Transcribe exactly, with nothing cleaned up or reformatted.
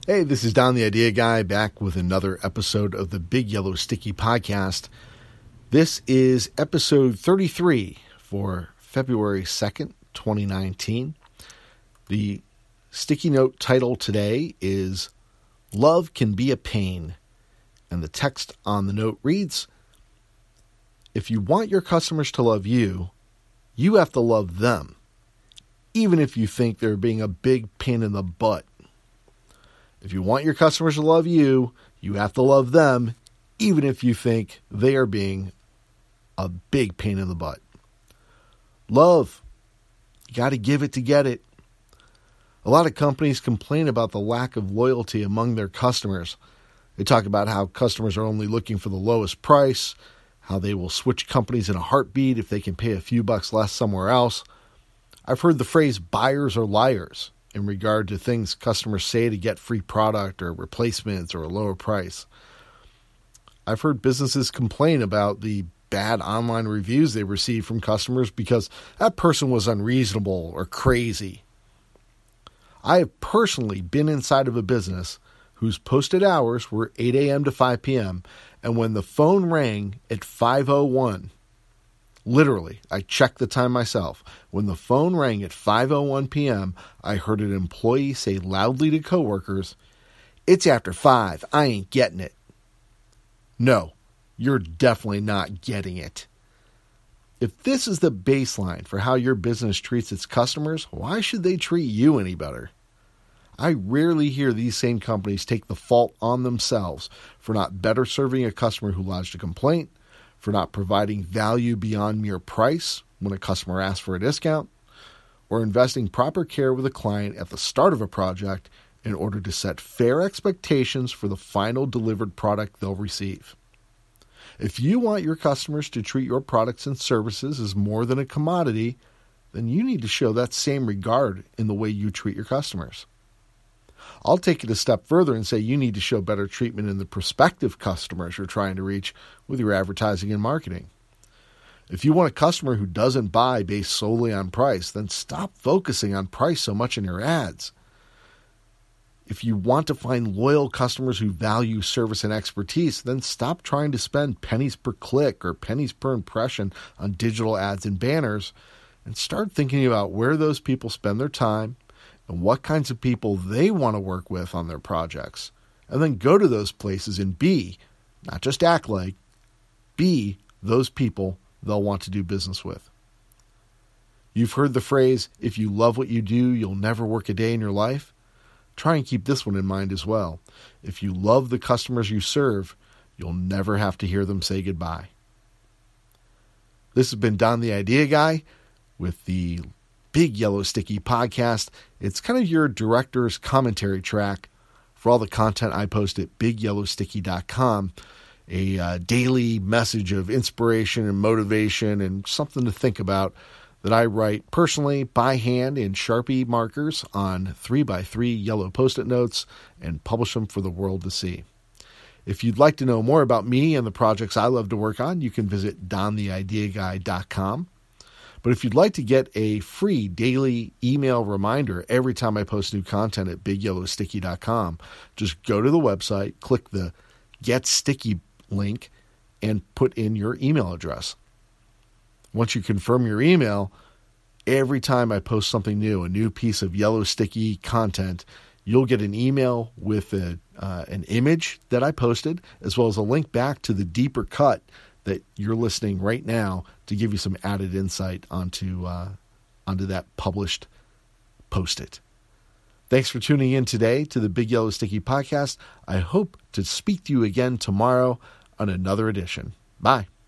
Hey, this is Don the Idea Guy back with another episode of the Big Yellow Sticky Podcast. This is episode thirty-three for February second, twenty nineteen. The sticky note title today is Love Can Be a Pain. And the text on the note reads, if you want your customers to love you, you have to love them, even if you think they're being a big pain in the butt. If you want your customers to love you, you have to love them, even if you think they are being a big pain in the butt. Love. You got to give it to get it. A lot of companies complain about the lack of loyalty among their customers. They talk about how customers are only looking for the lowest price, how they will switch companies in a heartbeat if they can pay a few bucks less somewhere else. I've heard the phrase buyers are liars in regard to things customers say to get free product or replacements or a lower price. I've heard businesses complain about the bad online reviews they receive from customers because that person was unreasonable or crazy. I have personally been inside of a business whose posted hours were eight a.m. to five p.m., and when the phone rang at five oh one, literally, I checked the time myself. When the phone rang at five oh one p.m., I heard an employee say loudly to coworkers, "It's after five. I ain't getting it." No, you're definitely not getting it. If this is the baseline for how your business treats its customers, why should they treat you any better? I rarely hear these same companies take the fault on themselves for not better serving a customer who lodged a complaint, for not providing value beyond mere price when a customer asks for a discount, or investing proper care with a client at the start of a project in order to set fair expectations for the final delivered product they'll receive. If you want your customers to treat your products and services as more than a commodity, then you need to show that same regard in the way you treat your customers. I'll take it a step further and say you need to show better treatment in the prospective customers you're trying to reach with your advertising and marketing. If you want a customer who doesn't buy based solely on price, then stop focusing on price so much in your ads. If you want to find loyal customers who value service and expertise, then stop trying to spend pennies per click or pennies per impression on digital ads and banners, and start thinking about where those people spend their time and what kinds of people they want to work with on their projects. And then go to those places and be, not just act like, be those people they'll want to do business with. You've heard the phrase, if you love what you do, you'll never work a day in your life. Try and keep this one in mind as well. If you love the customers you serve, you'll never have to hear them say goodbye. This has been Don the Idea Guy with the Big Yellow Sticky Podcast. It's kind of your director's commentary track for all the content I post at big yellow sticky dot com. A uh, daily message of inspiration and motivation and something to think about that I write personally by hand in Sharpie markers on three by three yellow Post-it notes and publish them for the world to see. If you'd like to know more about me and the projects I love to work on, you can visit don the idea guy dot com. But if you'd like to get a free daily email reminder every time I post new content at big yellow sticky dot com, just go to the website, click the Get Sticky link, and put in your email address. Once you confirm your email, every time I post something new, a new piece of yellow sticky content, you'll get an email with a, uh, an image that I posted, as well as a link back to the deeper cut that you're listening right now to give you some added insight onto uh, onto that published Post-it. Thanks for tuning in today to the Big Yellow Sticky Podcast. I hope to speak to you again tomorrow on another edition. Bye.